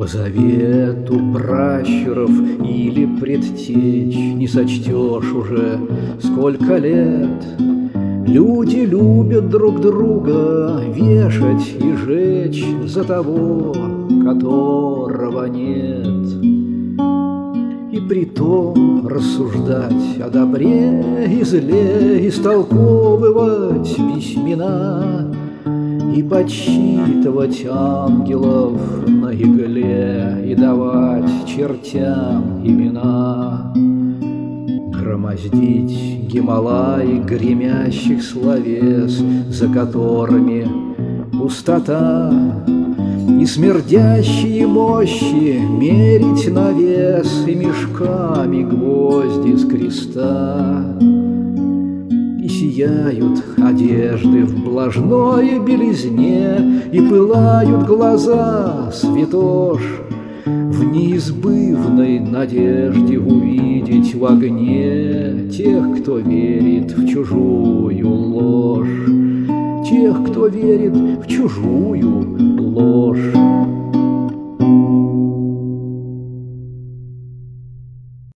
По завету пращуров или предтеч не сочтешь уже, сколько лет. Люди любят друг друга вешать и жечь за того, которого нет. И притом рассуждать о добре и зле, истолковывать письмена и подсчитывать ангелов на игле и давать чертям имена. Громоздить Гималаи гремящих словес, за которыми пустота, и смердящие мощи мерить на вес и мешками гвозди с креста. И сияют одежды в блажной белизне, и пылают глаза святош в неизбывной надежде увидеть в огне тех, кто верит в чужую ложь, тех, кто верит в чужую